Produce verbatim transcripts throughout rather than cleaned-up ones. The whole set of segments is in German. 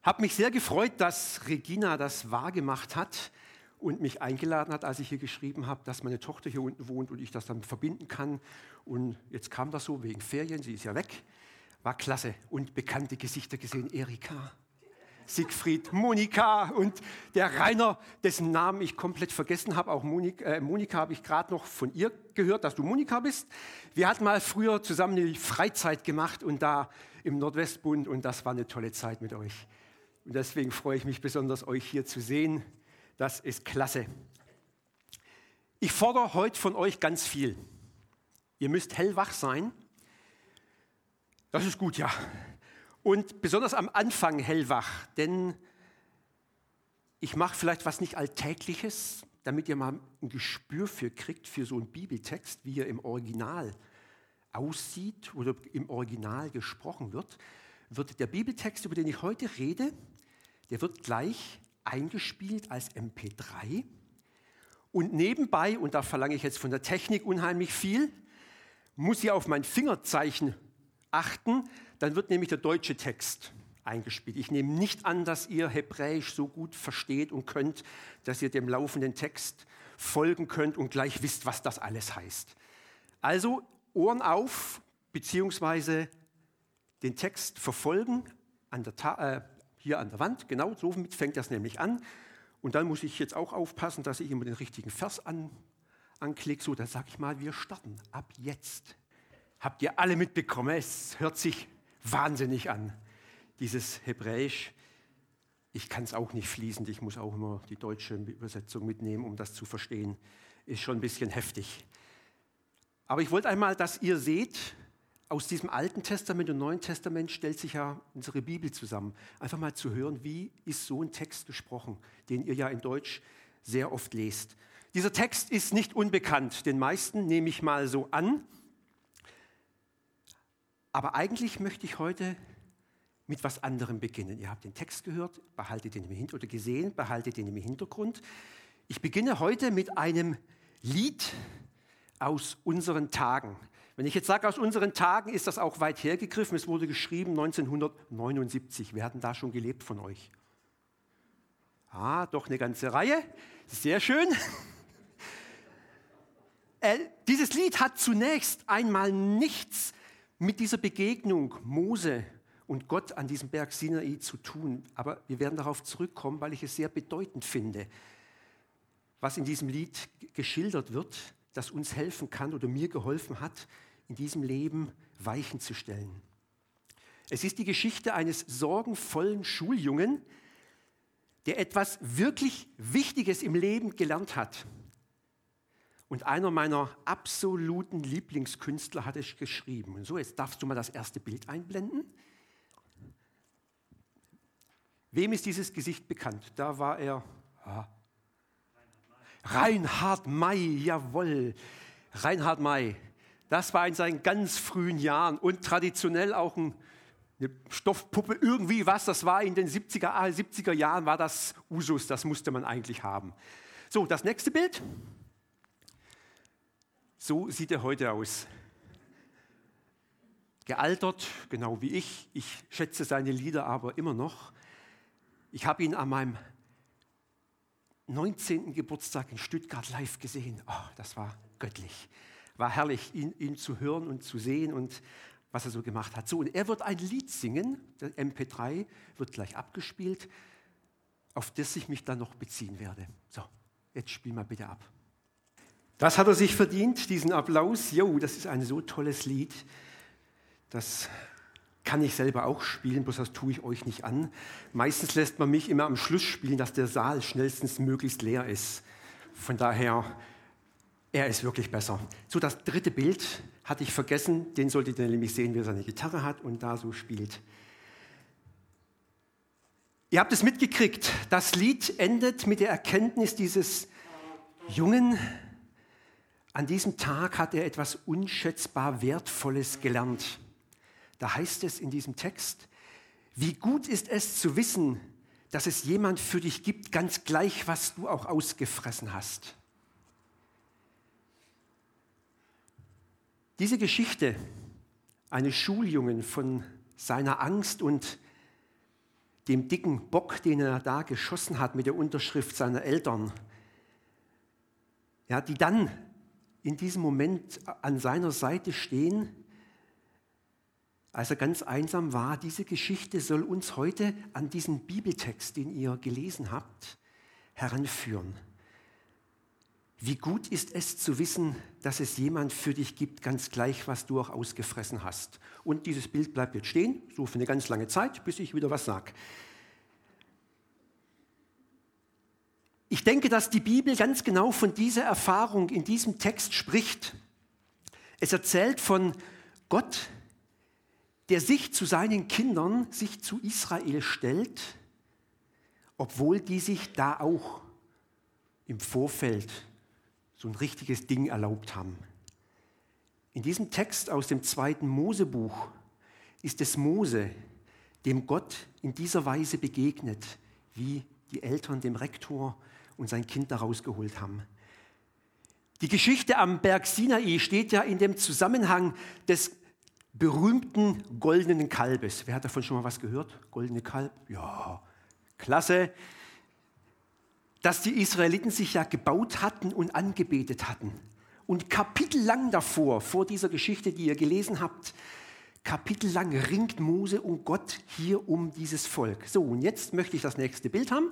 Habe mich sehr gefreut, dass Regina das wahrgemacht hat und mich eingeladen hat, als ich hier geschrieben habe, dass meine Tochter hier unten wohnt und ich das dann verbinden kann. Und jetzt kam das so wegen Ferien, sie ist ja weg. War klasse. Und bekannte Gesichter gesehen, Erika, Siegfried, Monika und der Rainer, dessen Namen ich komplett vergessen habe. Auch Monika, äh, Monika habe ich gerade noch von ihr gehört, dass du Monika bist. Wir hatten mal früher zusammen eine Freizeit gemacht und da im Nordwestbund und das war eine tolle Zeit mit euch. Und deswegen freue ich mich besonders, euch hier zu sehen. Das ist klasse. Ich fordere heute von euch ganz viel. Ihr müsst hellwach sein. Das ist gut, ja. Und besonders am Anfang hellwach, denn ich mache vielleicht was nicht Alltägliches, damit ihr mal ein Gespür für kriegt, für so einen Bibeltext, wie er im Original aussieht oder im Original gesprochen wird. Wird der Bibeltext, über den ich heute rede, der wird gleich eingespielt als M P drei und nebenbei, und da verlange ich jetzt von der Technik unheimlich viel, muss ihr auf mein Fingerzeichen achten, dann wird nämlich der deutsche Text eingespielt. Ich nehme nicht an, dass ihr Hebräisch so gut versteht und könnt, dass ihr dem laufenden Text folgen könnt und gleich wisst, was das alles heißt. Also Ohren auf, beziehungsweise den Text verfolgen an der Ta- äh, hier an der Wand, genau, so fängt das nämlich an. Und dann muss ich jetzt auch aufpassen, dass ich immer den richtigen Vers an, anklicke. So, dann sage ich mal, wir starten ab jetzt. Habt ihr alle mitbekommen? Es hört sich wahnsinnig an, dieses Hebräisch. Ich kann es auch nicht fließend, ich muss auch immer die deutsche Übersetzung mitnehmen, um das zu verstehen. Ist schon ein bisschen heftig. Aber ich wollte einmal, dass ihr seht, aus diesem Alten Testament und Neuen Testament stellt sich ja unsere Bibel zusammen. Einfach mal zu hören, wie ist so ein Text gesprochen, den ihr ja in Deutsch sehr oft lest. Dieser Text ist nicht unbekannt, den meisten nehme ich mal so an. Aber eigentlich möchte ich heute mit was anderem beginnen. Ihr habt den Text gehört, behaltet den im Hintergrund oder gesehen, behaltet den im Hintergrund. Ich beginne heute mit einem Lied aus unseren Tagen. Wenn ich jetzt sage, aus unseren Tagen, ist das auch weit hergegriffen. Es wurde geschrieben neunzehnhundertneunundsiebzig. Wer hat denn da schon gelebt von euch? Ah, doch eine ganze Reihe. Sehr schön. Äh, dieses Lied hat zunächst einmal nichts mit dieser Begegnung Mose und Gott an diesem Berg Sinai zu tun. Aber wir werden darauf zurückkommen, weil ich es sehr bedeutend finde, was in diesem Lied geschildert wird, das uns helfen kann oder mir geholfen hat, in diesem Leben Weichen zu stellen. Es ist die Geschichte eines sorgenvollen Schuljungen, der etwas wirklich Wichtiges im Leben gelernt hat. Und einer meiner absoluten Lieblingskünstler hat es geschrieben. Und so, jetzt darfst du mal das erste Bild einblenden. Wem ist dieses Gesicht bekannt? Da war er... Ah. Reinhard May, jawohl. Reinhard May. Das war in seinen ganz frühen Jahren und traditionell auch ein, eine Stoffpuppe, irgendwie was. Das war in den siebziger, siebziger Jahren war das Usus, das musste man eigentlich haben. So, das nächste Bild. So sieht er heute aus. Gealtert, genau wie ich. Ich schätze seine Lieder aber immer noch. Ich habe ihn an meinem neunzehnten Geburtstag in Stuttgart live gesehen. Oh, das war göttlich. War herrlich, ihn, ihn zu hören und zu sehen und was er so gemacht hat. So, und er wird ein Lied singen, der M P drei wird gleich abgespielt, auf das ich mich dann noch beziehen werde. So, jetzt spiel mal bitte ab. Das hat er sich verdient, diesen Applaus. Jo, das ist ein so tolles Lied. Das kann ich selber auch spielen, bloß das tue ich euch nicht an. Meistens lässt man mich immer am Schluss spielen, dass der Saal schnellstens möglichst leer ist. Von daher, er ist wirklich besser. So, das dritte Bild hatte ich vergessen. Den solltet ihr nämlich sehen, wie er seine Gitarre hat und da so spielt. Ihr habt es mitgekriegt. Das Lied endet mit der Erkenntnis dieses Jungen. An diesem Tag hat er etwas unschätzbar Wertvolles gelernt. Da heißt es in diesem Text, wie gut ist es zu wissen, dass es jemand für dich gibt, ganz gleich, was du auch ausgefressen hast. Diese Geschichte eines Schuljungen von seiner Angst und dem dicken Bock, den er da geschossen hat mit der Unterschrift seiner Eltern, ja, die dann in diesem Moment an seiner Seite stehen, als er ganz einsam war. Diese Geschichte soll uns heute an diesen Bibeltext, den ihr gelesen habt, heranführen. Wie gut ist es zu wissen, dass es jemand für dich gibt, ganz gleich, was du auch ausgefressen hast. Und dieses Bild bleibt jetzt stehen, so für eine ganz lange Zeit, bis ich wieder was sage. Ich denke, dass die Bibel ganz genau von dieser Erfahrung in diesem Text spricht. Es erzählt von Gott, der sich zu seinen Kindern, sich zu Israel stellt, obwohl die sich da auch im Vorfeld so ein richtiges Ding erlaubt haben. In diesem Text aus dem zweiten Mosebuch ist es Mose, dem Gott in dieser Weise begegnet, wie die Eltern dem Rektor und sein Kind da rausgeholt haben. Die Geschichte am Berg Sinai steht ja in dem Zusammenhang des berühmten goldenen Kalbes. Wer hat davon schon mal was gehört? Goldene Kalb? Ja, klasse. Dass die Israeliten sich ja gebaut hatten und angebetet hatten. Und kapitellang davor, vor dieser Geschichte, die ihr gelesen habt, kapitellang ringt Mose und Gott hier um dieses Volk. So, und jetzt möchte ich das nächste Bild haben.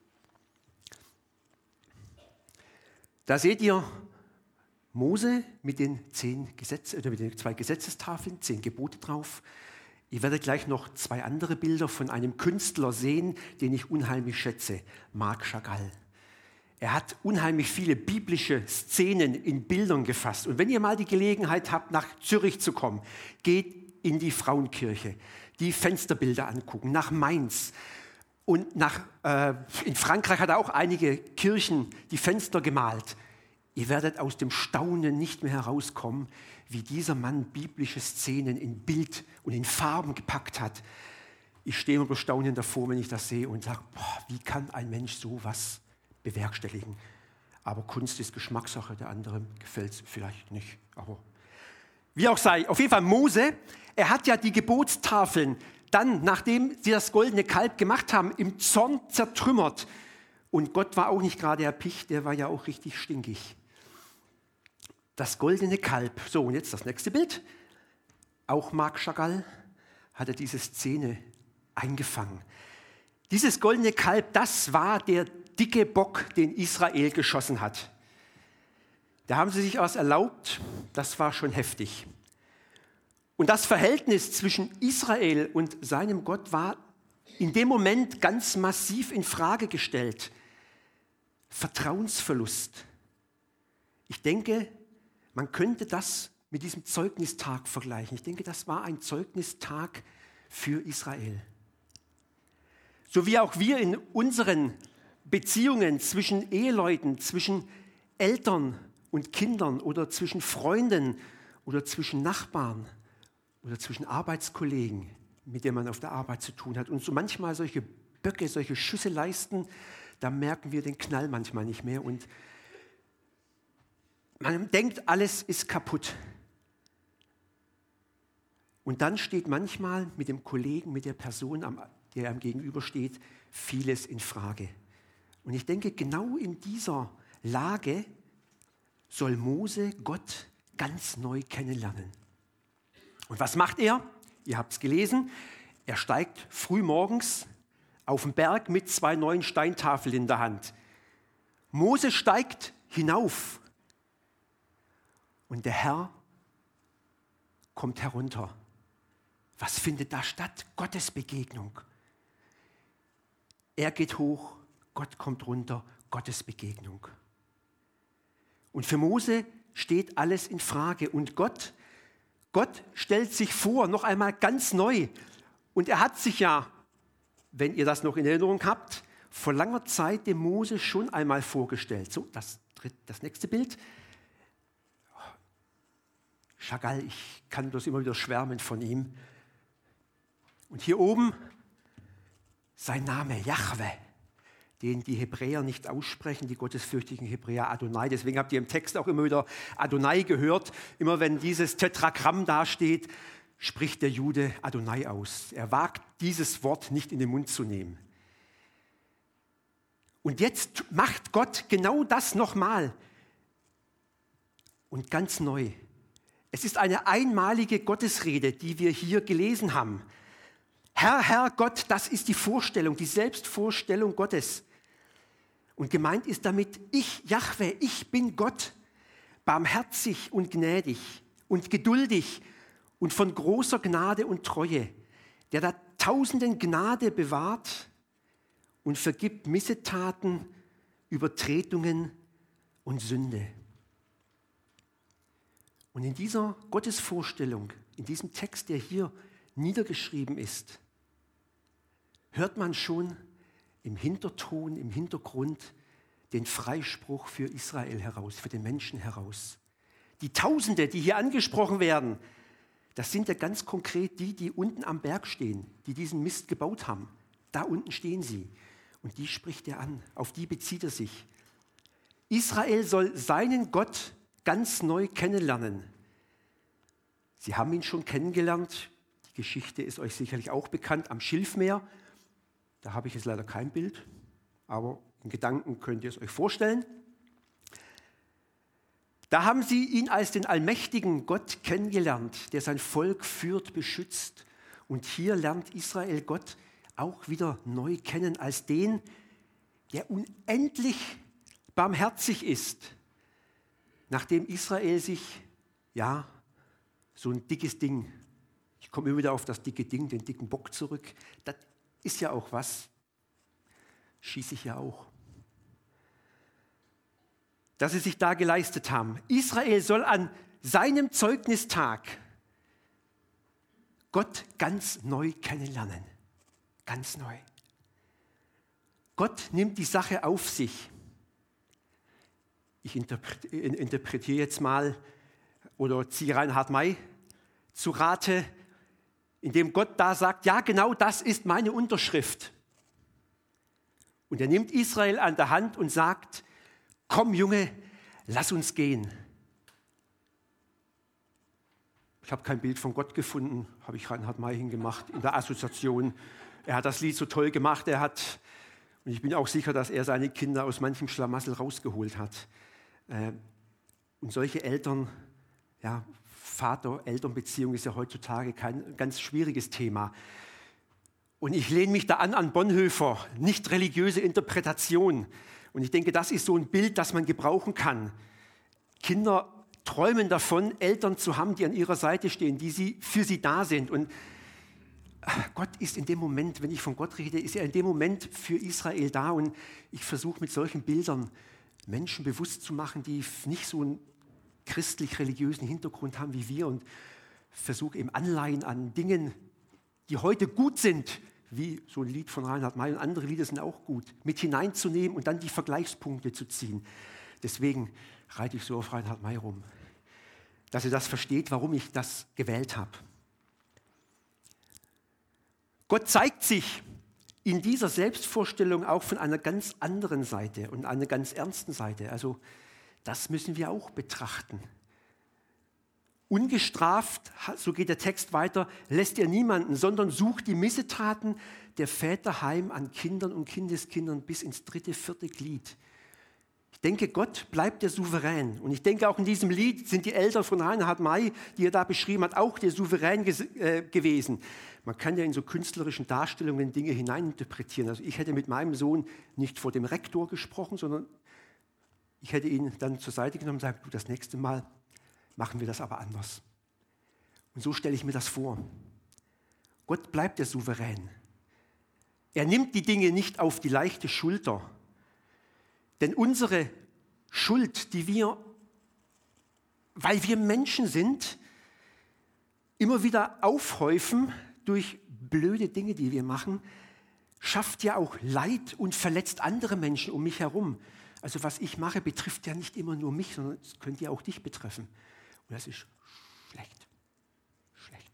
Da seht ihr Mose mit den zehn Gesetze, oder mit den zwei Gesetzestafeln, zehn Gebote drauf. Ihr werdet gleich noch zwei andere Bilder von einem Künstler sehen, den ich unheimlich schätze, Marc Chagall. Er hat unheimlich viele biblische Szenen in Bildern gefasst. Und wenn ihr mal die Gelegenheit habt, nach Zürich zu kommen, geht in die Frauenkirche, die Fensterbilder angucken, nach Mainz. Und nach, äh, in Frankreich hat er auch einige Kirchen die Fenster gemalt. Ihr werdet aus dem Staunen nicht mehr herauskommen, wie dieser Mann biblische Szenen in Bild und in Farben gepackt hat. Ich stehe unter Staunen davor, wenn ich das sehe und sage, boah, wie kann ein Mensch sowas bewerkstelligen? Aber Kunst ist Geschmackssache, der andere gefällt es vielleicht nicht. Aber wie auch sei, auf jeden Fall Mose, er hat ja die Gebotstafeln dann, nachdem sie das goldene Kalb gemacht haben, im Zorn zertrümmert. Und Gott war auch nicht gerade erpicht, der war ja auch richtig stinkig. Das goldene Kalb. So, und jetzt das nächste Bild. Auch Marc Chagall hat er diese Szene eingefangen. Dieses goldene Kalb, das war der dicke Bock, den Israel geschossen hat. Da haben sie sich was erlaubt, das war schon heftig. Und das Verhältnis zwischen Israel und seinem Gott war in dem Moment ganz massiv in Frage gestellt. Vertrauensverlust. Ich denke, man könnte das mit diesem Zeugnistag vergleichen. Ich denke, das war ein Zeugnistag für Israel. So wie auch wir in unseren Beziehungen zwischen Eheleuten, zwischen Eltern und Kindern oder zwischen Freunden oder zwischen Nachbarn oder zwischen Arbeitskollegen, mit denen man auf der Arbeit zu tun hat, und so manchmal solche Böcke, solche Schüsse leisten, da merken wir den Knall manchmal nicht mehr und man denkt, alles ist kaputt. Und dann steht manchmal mit dem Kollegen, mit der Person, der einem gegenübersteht, vieles in Frage. Und ich denke, genau in dieser Lage soll Mose Gott ganz neu kennenlernen. Und was macht er? Ihr habt es gelesen. Er steigt früh morgens auf den Berg mit zwei neuen Steintafeln in der Hand. Mose steigt hinauf. Und der Herr kommt herunter. Was findet da statt? Gottes Begegnung. Er geht hoch, Gott kommt runter, Gottes Begegnung. Und für Mose steht alles in Frage. Und Gott, Gott stellt sich vor, noch einmal ganz neu. Und er hat sich ja, wenn ihr das noch in Erinnerung habt, vor langer Zeit dem Mose schon einmal vorgestellt. So, das, das nächste Bild. Chagall, ich kann bloß immer wieder schwärmen von ihm. Und hier oben sein Name, Jahwe, den die Hebräer nicht aussprechen, die gottesfürchtigen Hebräer, Adonai. Deswegen habt ihr im Text auch immer wieder Adonai gehört. Immer wenn dieses Tetragramm dasteht, spricht der Jude Adonai aus. Er wagt dieses Wort nicht in den Mund zu nehmen. Und jetzt macht Gott genau das nochmal und ganz neu. Es ist eine einmalige Gottesrede, die wir hier gelesen haben. Herr, Herr Gott, das ist die Vorstellung, die Selbstvorstellung Gottes. Und gemeint ist damit, ich, Jahwe, ich bin Gott, barmherzig und gnädig und geduldig und von großer Gnade und Treue, der da Tausenden Gnade bewahrt und vergibt Missetaten, Übertretungen und Sünde. Und in dieser Gottesvorstellung, in diesem Text, der hier niedergeschrieben ist, hört man schon im Hinterton, im Hintergrund den Freispruch für Israel heraus, für den Menschen heraus. Die Tausende, die hier angesprochen werden, das sind ja ganz konkret die, die unten am Berg stehen, die diesen Mist gebaut haben. Da unten stehen sie. Und die spricht er an, auf die bezieht er sich. Israel soll seinen Gott ganz neu kennenlernen. Sie haben ihn schon kennengelernt. Die Geschichte ist euch sicherlich auch bekannt am Schilfmeer. Da habe ich jetzt leider kein Bild, aber in Gedanken könnt ihr es euch vorstellen. Da haben sie ihn als den allmächtigen Gott kennengelernt, der sein Volk führt, beschützt. Und hier lernt Israel Gott auch wieder neu kennen als den, der unendlich barmherzig ist, nachdem Israel sich, ja, so ein dickes Ding, ich komme immer wieder auf das dicke Ding, den dicken Bock zurück, das ist ja auch was, schieße ich ja auch. Dass sie sich da geleistet haben. Israel soll an seinem Zeugnistag Gott ganz neu kennenlernen. Ganz neu. Gott nimmt die Sache auf sich. Ich interpretiere jetzt mal oder ziehe Reinhard May zu Rate, indem Gott da sagt, ja genau das ist meine Unterschrift. Und er nimmt Israel an der Hand und sagt, komm Junge, lass uns gehen. Ich habe kein Bild von Gott gefunden, habe ich Reinhard May hingemacht in der Assoziation. Er hat das Lied so toll gemacht, er hat, und ich bin auch sicher, dass er seine Kinder aus manchem Schlamassel rausgeholt hat. Und solche Eltern, ja, Vater-Eltern-Beziehung ist ja heutzutage kein ganz schwieriges Thema. Und ich lehne mich da an an Bonhoeffer, nicht religiöse Interpretation. Und ich denke, das ist so ein Bild, das man gebrauchen kann. Kinder träumen davon, Eltern zu haben, die an ihrer Seite stehen, die sie, für sie da sind. Und Gott ist in dem Moment, wenn ich von Gott rede, ist er in dem Moment für Israel da. Und ich versuche mit solchen Bildern Menschen bewusst zu machen, die nicht so einen christlich-religiösen Hintergrund haben wie wir und versuche eben Anleihen an Dingen, die heute gut sind, wie so ein Lied von Reinhard May und andere Lieder sind auch gut, mit hineinzunehmen und dann die Vergleichspunkte zu ziehen. Deswegen reite ich so auf Reinhard May rum, dass ihr das versteht, warum ich das gewählt habe. Gott zeigt sich in dieser Selbstvorstellung auch von einer ganz anderen Seite und einer ganz ernsten Seite. Also das müssen wir auch betrachten. Ungestraft, so geht der Text weiter, lässt er niemanden, sondern sucht die Missetaten der Väter heim an Kindern und Kindeskindern bis ins dritte, vierte Glied. Ich denke, Gott bleibt der Souverän. Und ich denke, auch in diesem Lied sind die Eltern von Reinhard May, die er da beschrieben hat, auch der Souverän ges- äh, gewesen. Man kann ja in so künstlerischen Darstellungen Dinge hineininterpretieren. Also ich hätte mit meinem Sohn nicht vor dem Rektor gesprochen, sondern ich hätte ihn dann zur Seite genommen und gesagt, du, das nächste Mal machen wir das aber anders. Und so stelle ich mir das vor. Gott bleibt der Souverän. Er nimmt die Dinge nicht auf die leichte Schulter. Denn unsere Schuld, die wir, weil wir Menschen sind, immer wieder aufhäufen durch blöde Dinge, die wir machen, schafft ja auch Leid und verletzt andere Menschen um mich herum. Also was ich mache, betrifft ja nicht immer nur mich, sondern es könnte ja auch dich betreffen. Und das ist schlecht. Schlecht.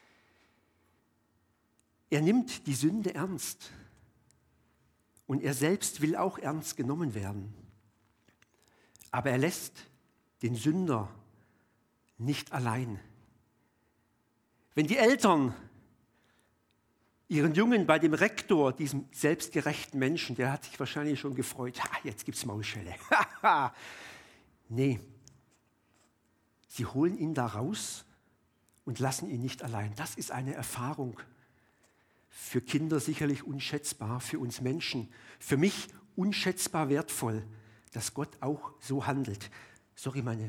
Er nimmt die Sünde ernst. Und er selbst will auch ernst genommen werden. Aber er lässt den Sünder nicht allein. Wenn die Eltern ihren Jungen bei dem Rektor, diesem selbstgerechten Menschen, der hat sich wahrscheinlich schon gefreut, ha, jetzt gibt's Maulschelle. Nee, sie holen ihn da raus und lassen ihn nicht allein. Das ist eine Erfahrung für Kinder sicherlich unschätzbar, für uns Menschen, für mich unschätzbar wertvoll, dass Gott auch so handelt. Sorry, meine...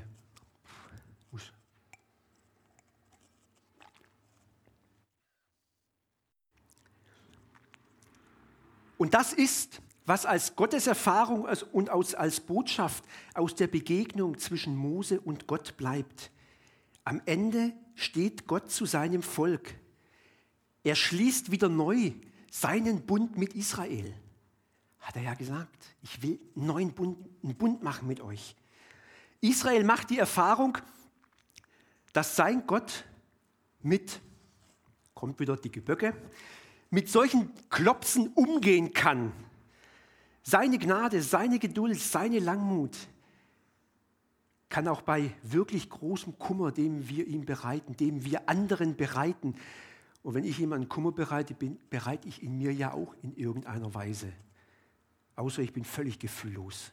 Und das ist, was als Gotteserfahrung und als Botschaft aus der Begegnung zwischen Mose und Gott bleibt. Am Ende steht Gott zu seinem Volk. Er schließt wieder neu seinen Bund mit Israel. Hat er ja gesagt, ich will einen neuen Bund, einen Bund machen mit euch. Israel macht die Erfahrung, dass sein Gott mit, kommt wieder dicke Böcke, mit solchen Klopsen umgehen kann. Seine Gnade, seine Geduld, seine Langmut kann auch bei wirklich großem Kummer, dem wir ihm bereiten, dem wir anderen bereiten. Und wenn ich jemanden Kummer bereite, bin, bereite ich ihn mir ja auch in irgendeiner Weise. Außer ich bin völlig gefühllos.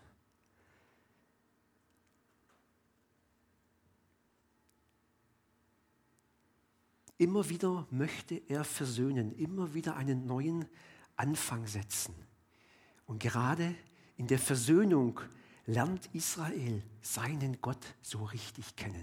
Immer wieder möchte er versöhnen, immer wieder einen neuen Anfang setzen. Und gerade in der Versöhnung lernt Israel seinen Gott so richtig kennen.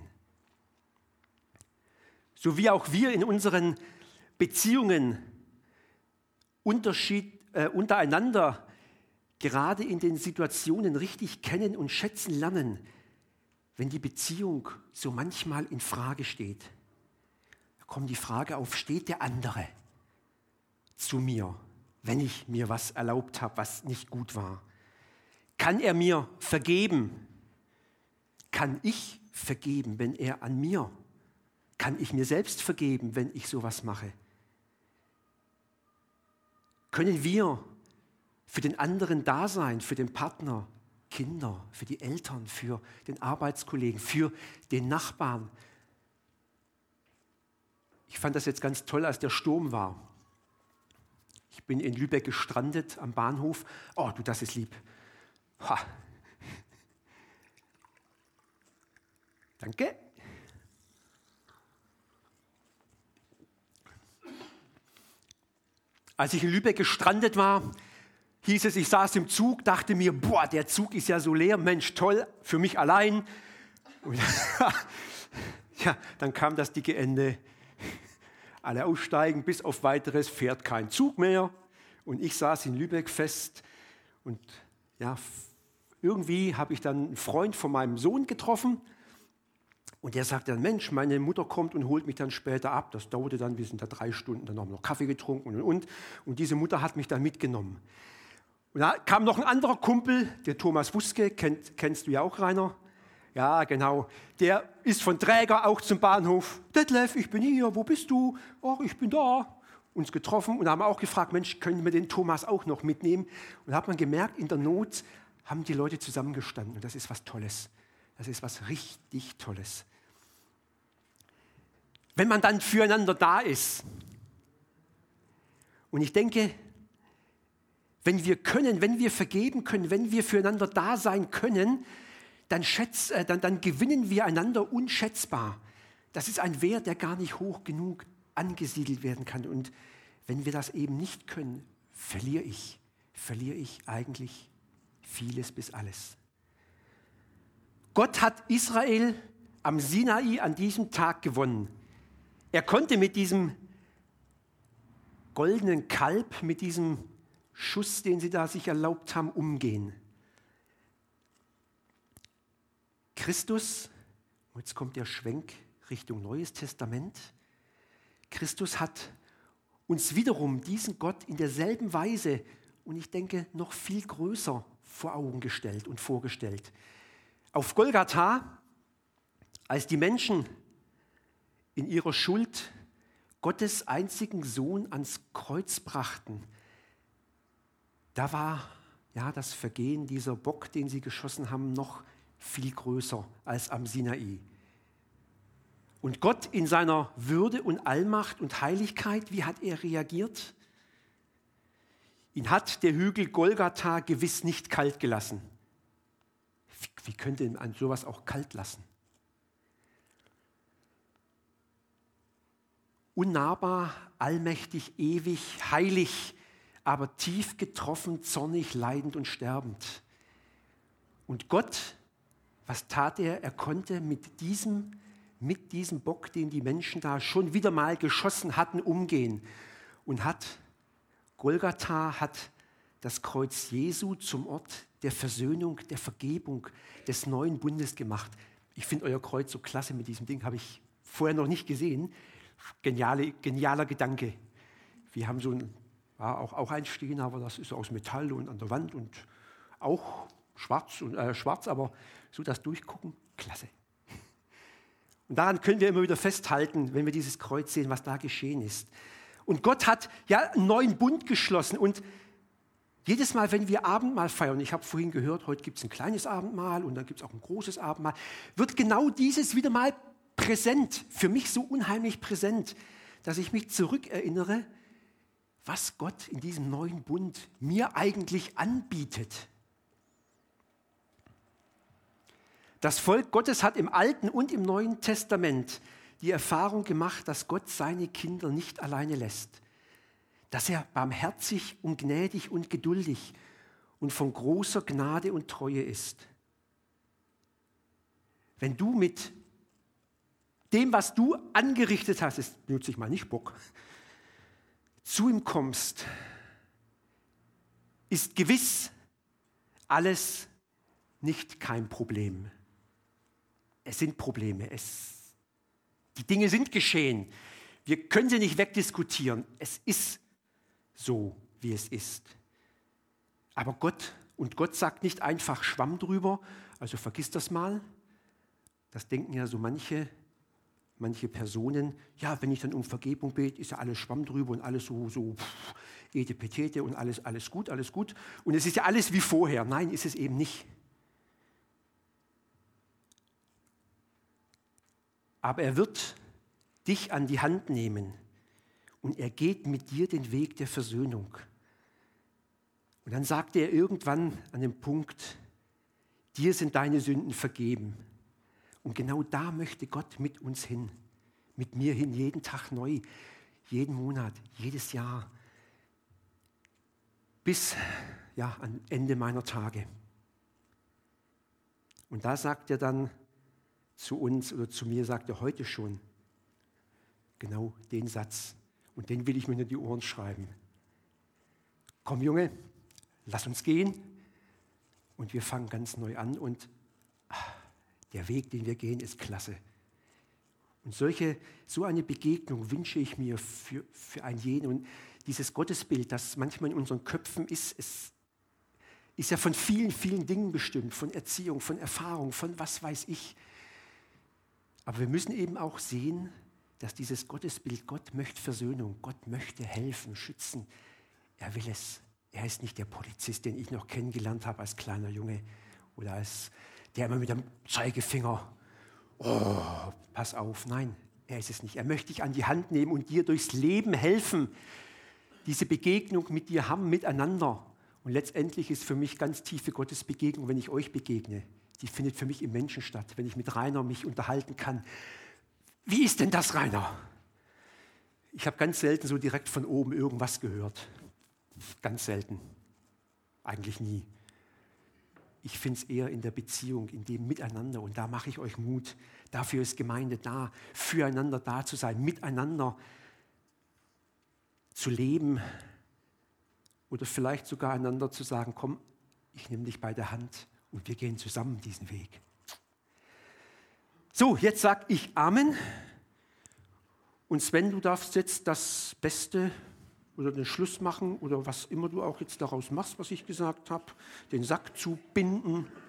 So wie auch wir in unseren Beziehungen Unterschied, äh, untereinander gerade in den Situationen richtig kennen und schätzen lernen, wenn die Beziehung so manchmal in Frage steht. Da kommt die Frage auf, steht der andere zu mir, wenn ich mir was erlaubt habe, was nicht gut war? Kann er mir vergeben? Kann ich vergeben, wenn er an mir? Kann ich mir selbst vergeben, wenn ich sowas mache? Können wir für den anderen da sein, für den Partner, Kinder, für die Eltern, für den Arbeitskollegen, für den Nachbarn? Ich fand das jetzt ganz toll, als der Sturm war. Ich bin in Lübeck gestrandet am Bahnhof. Oh, du, das ist lieb. Ha. Danke. Als ich in Lübeck gestrandet war, hieß es, ich saß im Zug, dachte mir, boah, der Zug ist ja so leer, Mensch, toll, für mich allein. Und ja, dann kam das dicke Ende. Alle aussteigen, bis auf Weiteres fährt kein Zug mehr. Und ich saß in Lübeck fest. Und ja, irgendwie habe ich dann einen Freund von meinem Sohn getroffen. Und der sagte dann, Mensch, meine Mutter kommt und holt mich dann später ab. Das dauerte dann, wir sind da drei Stunden, dann haben wir noch Kaffee getrunken und, und. Und diese Mutter hat mich dann mitgenommen. Und da kam noch ein anderer Kumpel, der Thomas Wuske, kennt, kennst du ja auch, Rainer? Ja, genau. Der ist von Träger auch zum Bahnhof. Detlef, ich bin hier, wo bist du? Ach, ich bin da. Uns getroffen und haben auch gefragt, Mensch, können wir den Thomas auch noch mitnehmen? Und da hat man gemerkt, in der Not haben die Leute zusammengestanden. Und das ist was Tolles. Das ist was richtig Tolles. Wenn man dann füreinander da ist. Und ich denke, wenn wir können, wenn wir vergeben können, wenn wir füreinander da sein können, dann, schätz, äh, dann, dann gewinnen wir einander unschätzbar. Das ist ein Wert, der gar nicht hoch genug angesiedelt werden kann. Und wenn wir das eben nicht können, verliere ich, verliere ich eigentlich vieles bis alles. Gott hat Israel am Sinai an diesem Tag gewonnen. Er konnte mit diesem goldenen Kalb, mit diesem Schuss, den sie da sich erlaubt haben, umgehen. Christus, jetzt kommt der Schwenk Richtung Neues Testament, Christus hat uns wiederum diesen Gott in derselben Weise und ich denke noch viel größer vor Augen gestellt und vorgestellt. Auf Golgatha, als die Menschen in ihrer Schuld Gottes einzigen Sohn ans Kreuz brachten, da war ja das Vergehen dieser Bock, den sie geschossen haben, noch viel größer als am Sinai. Und Gott in seiner Würde und Allmacht und Heiligkeit, wie hat er reagiert? Ihn hat der Hügel Golgatha gewiss nicht kalt gelassen. Wie, wie könnte man sowas auch kalt lassen? Unnahbar, allmächtig, ewig, heilig, aber tief getroffen, zornig, leidend und sterbend. Und Gott, was tat er? Er konnte mit diesem, mit diesem Bock, den die Menschen da schon wieder mal geschossen hatten, umgehen. Und hat, Golgatha hat das Kreuz Jesu zum Ort der Versöhnung, der Vergebung, des neuen Bundes gemacht. Ich finde euer Kreuz so klasse mit diesem Ding, habe ich vorher noch nicht gesehen. Geniale, genialer Gedanke. Wir haben so ein, ja, auch, auch eins stehen, aber das ist aus Metall und an der Wand und auch schwarz, und, äh, schwarz, aber so das Durchgucken, klasse. Und daran können wir immer wieder festhalten, wenn wir dieses Kreuz sehen, was da geschehen ist. Und Gott hat ja einen neuen Bund geschlossen und jedes Mal, wenn wir Abendmahl feiern, ich habe vorhin gehört, heute gibt es ein kleines Abendmahl und dann gibt es auch ein großes Abendmahl, wird genau dieses wieder mal präsent, für mich so unheimlich präsent, dass ich mich zurückerinnere, was Gott in diesem neuen Bund mir eigentlich anbietet. Das Volk Gottes hat im Alten und im Neuen Testament die Erfahrung gemacht, dass Gott seine Kinder nicht alleine lässt, dass er barmherzig und gnädig und geduldig und von großer Gnade und Treue ist. Wenn du mit dem, was du angerichtet hast, ist nutze ich mal nicht Bock, zu ihm kommst, ist gewiss alles nicht kein Problem. Es sind Probleme. Es, die Dinge sind geschehen. Wir können sie nicht wegdiskutieren. Es ist so, wie es ist. Aber Gott, und Gott sagt nicht einfach Schwamm drüber, also vergiss das mal. Das denken ja so manche Manche Personen, ja, wenn ich dann um Vergebung bete, ist ja alles Schwamm drüber und alles so, so pff, etepetete und alles, alles gut, alles gut. Und es ist ja alles wie vorher. Nein, ist es eben nicht. Aber er wird dich an die Hand nehmen und er geht mit dir den Weg der Versöhnung. Und dann sagt er irgendwann an dem Punkt, dir sind deine Sünden vergeben. Und genau da möchte Gott mit uns hin, mit mir hin, jeden Tag neu, jeden Monat, jedes Jahr, bis ja, am Ende meiner Tage. Und da sagt er dann zu uns oder zu mir, sagt er heute schon, genau den Satz. Und den will ich mir in die Ohren schreiben. Komm Junge, lass uns gehen. Und wir fangen ganz neu an und der Weg, den wir gehen, ist klasse. Und solche, so eine Begegnung wünsche ich mir für, für einen jeden. Und dieses Gottesbild, das manchmal in unseren Köpfen ist, es ist ja von vielen, vielen Dingen bestimmt, von Erziehung, von Erfahrung, von was weiß ich. Aber wir müssen eben auch sehen, dass dieses Gottesbild, Gott möchte Versöhnung, Gott möchte helfen, schützen. Er will es. Er ist nicht der Polizist, den ich noch kennengelernt habe als kleiner Junge oder als der immer mit dem Zeigefinger, oh, pass auf. Nein, er ist es nicht. Er möchte dich an die Hand nehmen und dir durchs Leben helfen, diese Begegnung mit dir haben, miteinander. Und letztendlich ist für mich ganz tiefe Gottesbegegnung, wenn ich euch begegne. Die findet für mich im Menschen statt, wenn ich mit Rainer mich unterhalten kann. Wie ist denn das, Rainer? Ich habe ganz selten so direkt von oben irgendwas gehört. Ganz selten. Eigentlich nie. Ich finde es eher in der Beziehung, in dem Miteinander. Und da mache ich euch Mut. Dafür ist Gemeinde da, füreinander da zu sein, miteinander zu leben oder vielleicht sogar einander zu sagen, komm, ich nehme dich bei der Hand und wir gehen zusammen diesen Weg. So, jetzt sage ich Amen. Und Sven, du darfst jetzt das Beste oder den Schluss machen oder was immer du auch jetzt daraus machst, was ich gesagt habe, den Sack zubinden.